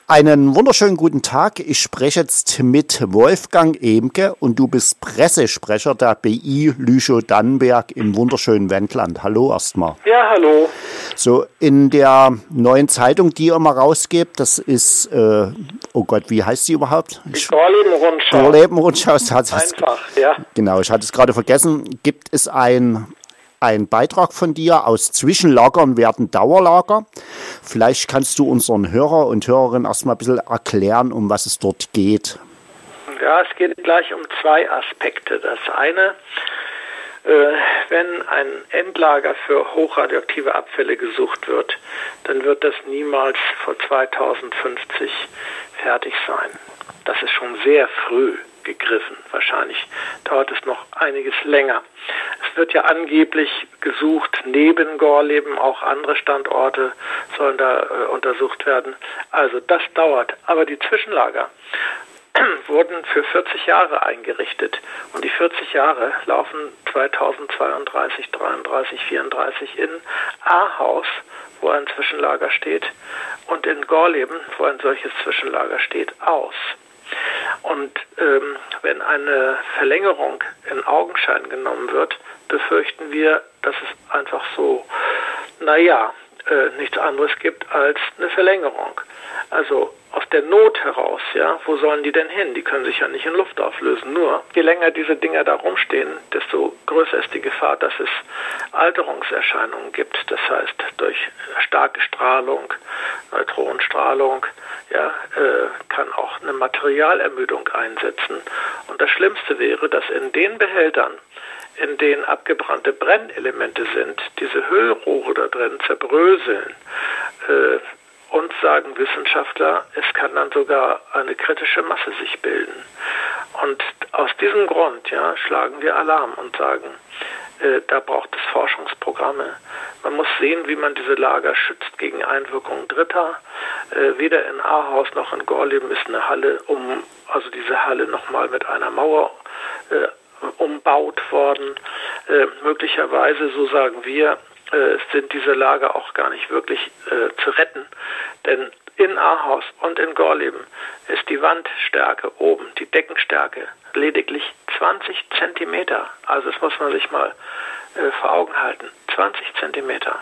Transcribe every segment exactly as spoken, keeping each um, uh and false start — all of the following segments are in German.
Einen wunderschönen guten Tag. Ich spreche jetzt mit Wolfgang Emke und du bist Pressesprecher der B I Lüchow-Dannenberg im wunderschönen Wendland. Hallo erstmal. Ja, hallo. So, in der neuen Zeitung, die ihr mal rausgebt, das ist, äh, oh Gott, wie heißt die überhaupt? Die Gorleben-Rundschau. Gorleben-Rundschau. Einfach, ja. Genau, ich hatte es gerade vergessen. Gibt es ein... Ein Beitrag von dir aus Zwischenlagern werden Dauerlager. Vielleicht kannst du unseren Hörer und Hörerinnen erstmal ein bisschen erklären, um was es dort geht. Ja, es geht gleich um zwei Aspekte. Das eine, äh, wenn ein Endlager für hochradioaktive Abfälle gesucht wird, dann wird das niemals vor zweitausendfünfzig fertig sein. Das ist schon sehr früh gegriffen. Wahrscheinlich dauert es noch einiges länger. Es wird ja angeblich gesucht, neben Gorleben auch andere Standorte sollen da äh, untersucht werden. Also das dauert. Aber die Zwischenlager wurden für vierzig Jahre eingerichtet. Und die vierzig Jahre laufen zweitausendzweiunddreißig, dreiunddreißig, vierunddreißig in Ahaus, wo ein Zwischenlager steht, und in Gorleben, wo ein solches Zwischenlager steht, aus. Und ähm, wenn eine Verlängerung in Augenschein genommen wird, befürchten wir, dass es einfach so, naja, äh, nichts anderes gibt als eine Verlängerung. Also aus der Not heraus, ja, wo sollen die denn hin? Die können sich ja nicht in Luft auflösen. Nur, je länger diese Dinger da rumstehen, desto größer ist die Gefahr, dass es Alterungserscheinungen gibt. Das heißt, durch starke Strahlung, Neutronenstrahlung, ja, äh, kann auch eine Materialermüdung einsetzen. Und das Schlimmste wäre, dass in den Behältern, in denen abgebrannte Brennelemente sind, diese Hüllrohre da drin zerbröseln. Äh, und sagen Wissenschaftler, es kann dann sogar eine kritische Masse sich bilden. Und aus diesem Grund, ja, schlagen wir Alarm und sagen, äh, da braucht es Forschungsprogramme. Man muss sehen, wie man diese Lager schützt gegen Einwirkungen Dritter. Äh, weder in Ahaus noch in Gorleben ist eine Halle, um, also diese Halle nochmal mit einer Mauer äh, umbaut worden. Äh, möglicherweise, so sagen wir, äh, sind diese Lager auch gar nicht wirklich äh, zu retten. Denn in Ahaus und in Gorleben ist die Wandstärke oben, die Deckenstärke, lediglich zwanzig Zentimeter. Also das muss man sich mal äh, vor Augen halten. zwanzig Zentimeter.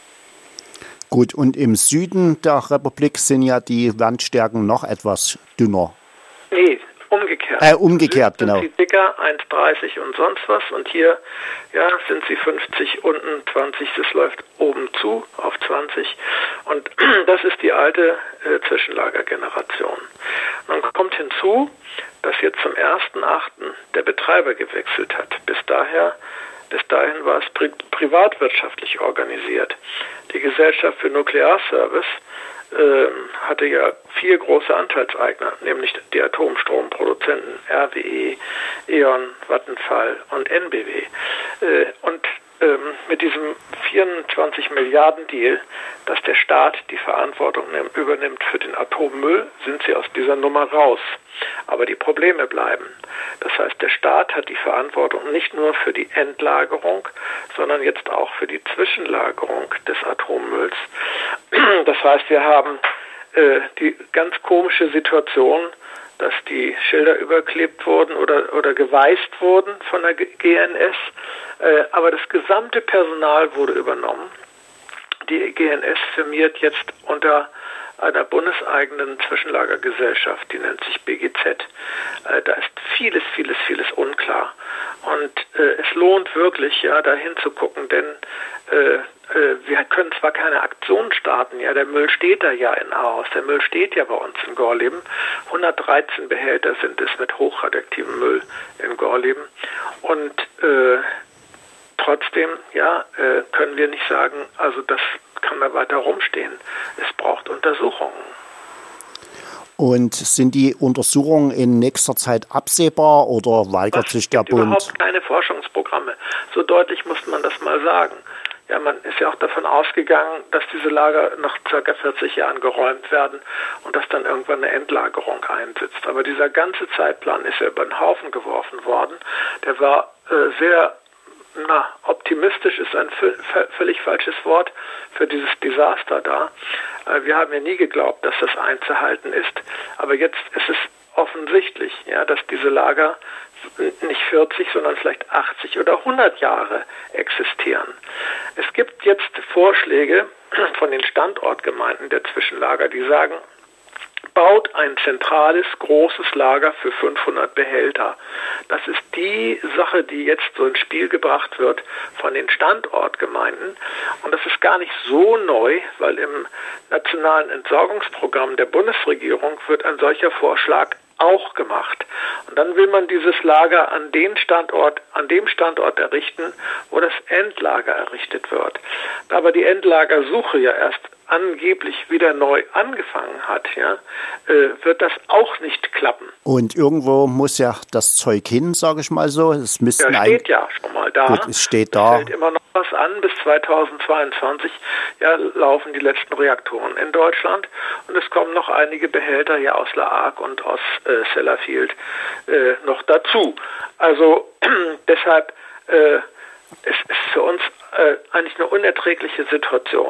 Gut, und im Süden der Republik sind ja die Wandstärken noch etwas dünner. Nee, umgekehrt. Äh, umgekehrt, Süden genau. sind sie dicker, eins Komma dreißig und sonst was. Und hier, ja, sind sie fünfzig, unten zwanzig. Das läuft oben zu auf zwanzig. Und das ist die alte äh, Zwischenlagergeneration. Dann kommt hinzu, dass jetzt zum ersten achten der Betreiber gewechselt hat. Bis daher, bis dahin war es pri- privatwirtschaftlich organisiert. Die Gesellschaft für Nuklearservice Ähm, hatte ja vier große Anteilseigner, nämlich die Atomstromproduzenten R W E, E.ON, Vattenfall und N B W. Äh, und ähm, mit diesem vierundzwanzig Milliarden Deal, dass der Staat die Verantwortung nimm, übernimmt für den Atommüll, sind sie aus dieser Nummer raus. Aber die Probleme bleiben. Das heißt, der Staat hat die Verantwortung nicht nur für die Endlagerung, sondern jetzt auch für die Zwischenlagerung des Atommülls. Das heißt, wir haben äh, die ganz komische Situation, dass die Schilder überklebt wurden oder, oder geweißt wurden von der G N S, äh, aber das gesamte Personal wurde übernommen. Die G N S firmiert jetzt unter einer bundeseigenen Zwischenlagergesellschaft, die nennt sich B G Z. Äh, da ist vieles, vieles, vieles unklar. Und äh, es lohnt wirklich, ja, da hinzugucken, denn äh, äh, wir können zwar keine Aktion starten, ja, der Müll steht da ja in Ahaus, der Müll steht ja bei uns in Gorleben. hundertdreizehn Behälter sind es mit hochradioaktivem Müll in Gorleben. Und äh, trotzdem, ja, äh, können wir nicht sagen, also das kann da weiter rumstehen. Es braucht Untersuchungen. Und sind die Untersuchungen in nächster Zeit absehbar oder weigert Was sich der gibt Bund? Überhaupt keine Forschungsprogramme. So deutlich muss man das mal sagen. Ja, man ist ja auch davon ausgegangen, dass diese Lager nach ca. vierzig Jahren geräumt werden und dass dann irgendwann eine Endlagerung einsetzt. Aber dieser ganze Zeitplan ist ja über den Haufen geworfen worden. Der war äh, sehr na, optimistisch ist ein völlig falsches Wort für dieses Desaster da. Wir haben ja nie geglaubt, dass das einzuhalten ist. Aber jetzt ist es offensichtlich, ja, dass diese Lager nicht vierzig, sondern vielleicht achtzig oder hundert Jahre existieren. Es gibt jetzt Vorschläge von den Standortgemeinden der Zwischenlager, die sagen, baut ein zentrales, großes Lager für fünfhundert Behälter. Das ist die Sache, die jetzt so ins Spiel gebracht wird von den Standortgemeinden. Und das ist gar nicht so neu, weil im nationalen Entsorgungsprogramm der Bundesregierung wird ein solcher Vorschlag auch gemacht. Und dann will man dieses Lager an den Standort, an dem Standort errichten, wo das Endlager errichtet wird. Da aber die Endlagersuche ja erst angeblich wieder neu angefangen hat, ja, äh, wird das auch nicht klappen. Und irgendwo muss ja das Zeug hin, sage ich mal so. Es müssten ja, steht ja schon mal da. Gut, es steht da. Es fällt immer noch was an. Bis zweitausendzweiundzwanzig ja, laufen die letzten Reaktoren in Deutschland. Und es kommen noch einige Behälter hier aus La Hague und aus äh, Sellafield äh, noch dazu. Also deshalb äh, es ist für uns äh, eigentlich eine unerträgliche Situation.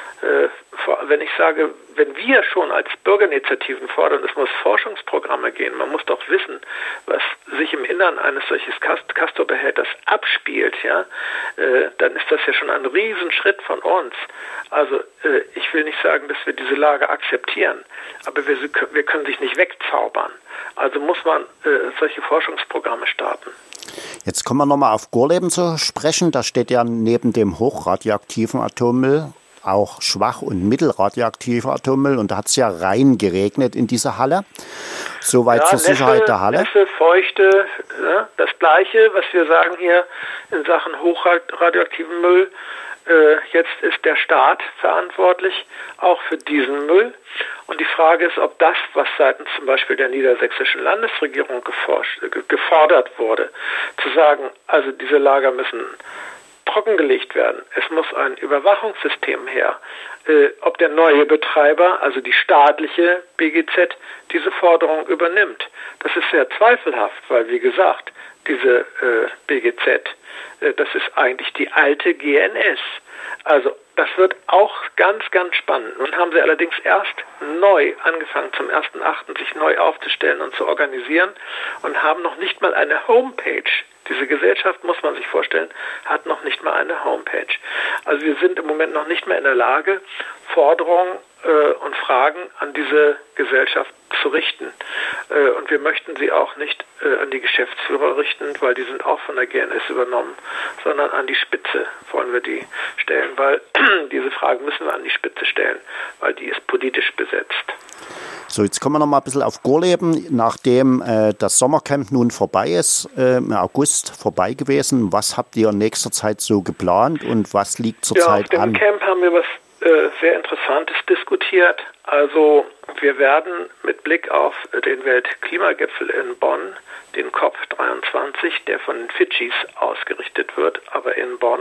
Wenn ich sage, wenn wir schon als Bürgerinitiativen fordern, es muss Forschungsprogramme gehen, man muss doch wissen, was sich im Innern eines solches Castor-Behälters abspielt, ja, äh, dann ist das ja schon ein Riesenschritt von uns. Also äh, ich will nicht sagen, dass wir diese Lage akzeptieren, aber wir, wir können sich nicht wegzaubern. Also muss man äh, solche Forschungsprogramme starten. Jetzt kommen wir nochmal auf Gorleben zu sprechen. Da steht ja neben dem hochradioaktiven Atommüll auch schwach- und mittelradioaktiver Atommüll. Und da hat es ja rein geregnet in dieser Halle. Soweit ja, zur Nässe, Sicherheit der Halle. Nässe, Feuchte, ja, das Gleiche, was wir sagen hier in Sachen hochradioaktiven Müll. Äh, jetzt ist der Staat verantwortlich, auch für diesen Müll. Und die Frage ist, ob das, was seitens zum Beispiel der niedersächsischen Landesregierung geforscht, gefordert wurde, zu sagen, also diese Lager müssen trockengelegt werden. Es muss ein Überwachungssystem her. Äh, ob der neue Betreiber, also die staatliche B G Z, diese Forderung übernimmt. Das ist sehr zweifelhaft, weil, wie gesagt, diese äh, B G Z, äh, das ist eigentlich die alte G N S. Also das wird auch ganz, ganz spannend. Nun haben sie allerdings erst neu angefangen, zum ersten achten sich neu aufzustellen und zu organisieren und haben noch nicht mal eine Homepage. Diese Gesellschaft, muss man sich vorstellen, hat noch nicht mal eine Homepage. Also wir sind im Moment noch nicht mehr in der Lage, Forderungen äh, und Fragen an diese Gesellschaft zu richten. Äh, und wir möchten sie auch nicht äh, an die Geschäftsführer richten, weil die sind auch von der G N S übernommen, sondern an die Spitze wollen wir die stellen, weil diese Fragen müssen wir an die Spitze stellen, weil die ist politisch besetzt. So, jetzt kommen wir noch mal ein bisschen auf Gorleben. Nachdem äh, das Sommercamp nun vorbei ist, äh, im August vorbei gewesen, was habt ihr in nächster Zeit so geplant und was liegt zurzeit an? Ja, an? Im Camp haben wir was äh, sehr Interessantes diskutiert. Also wir werden mit Blick auf den Weltklimagipfel in Bonn, den C O P dreiundzwanzig, der von den Fidschis ausgerichtet wird, aber in Bonn,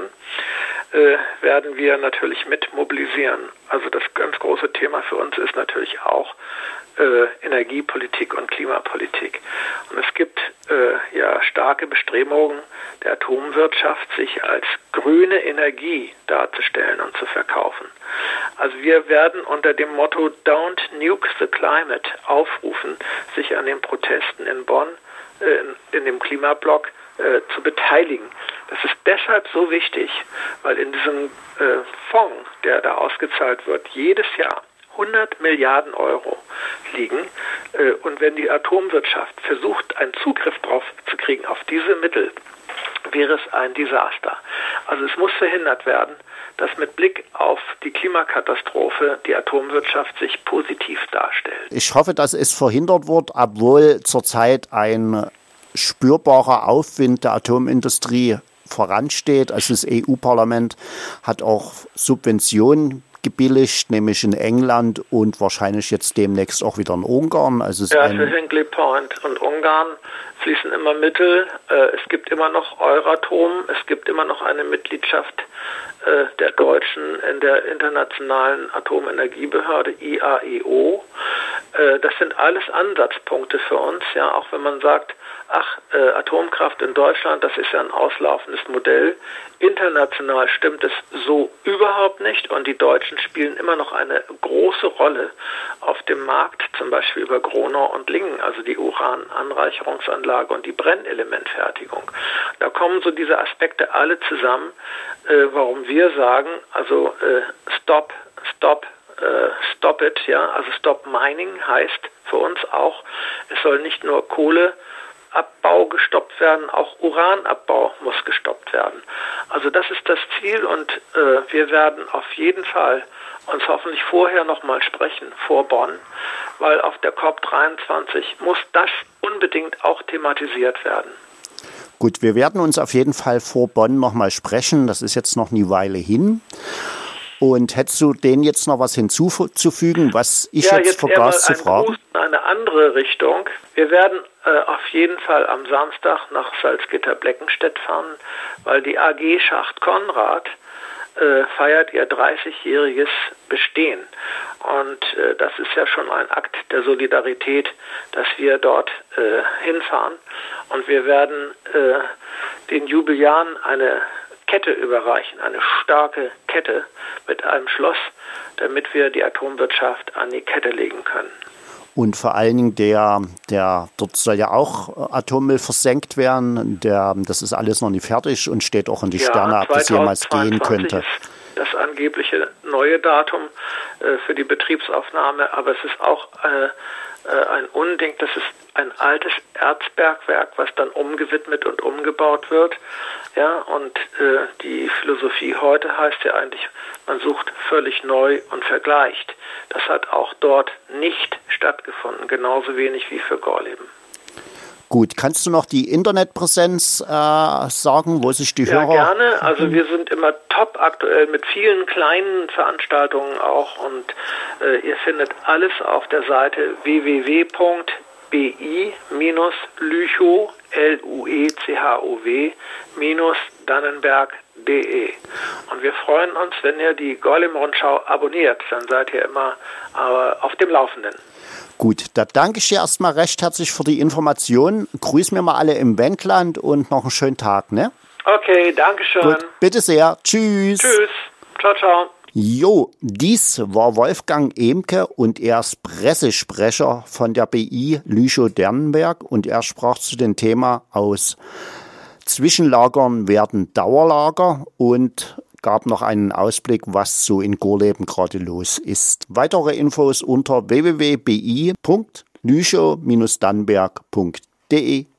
äh, werden wir natürlich mit mobilisieren. Also das ganz große Thema für uns ist natürlich auch Äh, Energiepolitik und Klimapolitik. Und es gibt äh, ja starke Bestrebungen der Atomwirtschaft, sich als grüne Energie darzustellen und zu verkaufen. Also wir werden unter dem Motto Don't Nuke the Climate aufrufen, sich an den Protesten in Bonn, äh, in, in dem Klimablock äh, zu beteiligen. Das ist deshalb so wichtig, weil in diesem äh, Fonds, der da ausgezahlt wird, jedes Jahr hundert Milliarden Euro liegen. Und wenn die Atomwirtschaft versucht, einen Zugriff drauf zu kriegen auf diese Mittel, wäre es ein Desaster. Also es muss verhindert werden, dass mit Blick auf die Klimakatastrophe die Atomwirtschaft sich positiv darstellt. Ich hoffe, dass es verhindert wird, obwohl zurzeit ein spürbarer Aufwind der Atomindustrie voransteht. Also das E U-Parlament hat auch Subventionen gebilligt, nämlich in England und wahrscheinlich jetzt demnächst auch wieder in Ungarn. Also es ja, ein für Hinkley Point und Ungarn fließen immer Mittel. Es gibt immer noch Euratom, es gibt immer noch eine Mitgliedschaft der Deutschen in der Internationalen Atomenergiebehörde I A E O. äh, das sind alles Ansatzpunkte für uns, ja, auch wenn man sagt, ach, äh, Atomkraft in Deutschland, das ist ja ein auslaufendes Modell. International stimmt es so überhaupt nicht und die Deutschen spielen immer noch eine große Rolle auf dem Markt, zum Beispiel über Gronau und Lingen, also die Urananreicherungsanlage und die Brennelementfertigung. Da kommen so diese Aspekte alle zusammen, äh, warum wir sagen, also äh, stop, stop, äh, stop it, ja, also stop mining heißt für uns auch, es soll nicht nur Kohle Abbau gestoppt werden, auch Uranabbau muss gestoppt werden. Also das ist das Ziel und äh, wir werden auf jeden Fall uns hoffentlich vorher nochmal sprechen, vor Bonn, weil auf der COP dreiundzwanzig muss das unbedingt auch thematisiert werden. Gut, wir werden uns auf jeden Fall vor Bonn nochmal sprechen, das ist jetzt noch eine Weile hin. Und hättest du denen jetzt noch was hinzuzufügen, was ich ja, jetzt, jetzt vergaß zu fragen? Gruß in eine andere Richtung. Wir werden äh, auf jeden Fall am Samstag nach Salzgitter-Bleckenstedt fahren, weil die A G Schacht Konrad äh, feiert ihr dreißigjähriges Bestehen. Und äh, das ist ja schon ein Akt der Solidarität, dass wir dort äh, hinfahren. Und wir werden äh, den Jubiläaren eine Kette überreichen, eine starke Kette mit einem Schloss, damit wir die Atomwirtschaft an die Kette legen können. Und vor allen Dingen, der, der, dort soll ja auch Atommüll versenkt werden. Der, das ist alles noch nicht fertig und steht auch in die Sterne, ja, ob das jemals gehen könnte. Ist das angebliche neue Datum äh, für die Betriebsaufnahme, aber es ist auch äh, äh, ein Unding, das ist ein altes Erzbergwerk, was dann umgewidmet und umgebaut wird. Ja, und äh, die Philosophie heute heißt ja eigentlich, man sucht völlig neu und vergleicht. Das hat auch dort nicht stattgefunden, genauso wenig wie für Gorleben. Gut, kannst du noch die Internetpräsenz äh, sagen, wo sich die ja, Hörer... Ja, gerne. Also wir sind immer top aktuell mit vielen kleinen Veranstaltungen auch und äh, ihr findet alles auf der Seite w w w punkt b i Bindestrich Lüchow, L U E C H O W, minus Dannenberg punkt de. Und wir freuen uns, wenn ihr die Gorleben-Rundschau abonniert, dann seid ihr immer äh, auf dem Laufenden. Gut, da danke ich dir erstmal recht herzlich für die Information. Grüß mir mal alle im Wendland und noch einen schönen Tag, ne? Okay, danke schön. Gut, bitte sehr. Tschüss. Tschüss. Ciao, ciao. Jo, dies war Wolfgang Ehmke und er ist Pressesprecher von der B I Lüchow-Dannenberg und er sprach zu dem Thema aus Zwischenlagern werden Dauerlager und gab noch einen Ausblick, was so in Gorleben gerade los ist. Weitere Infos unter w w w punkt b i punkt lüchow Bindestrich dannenberg punkt de.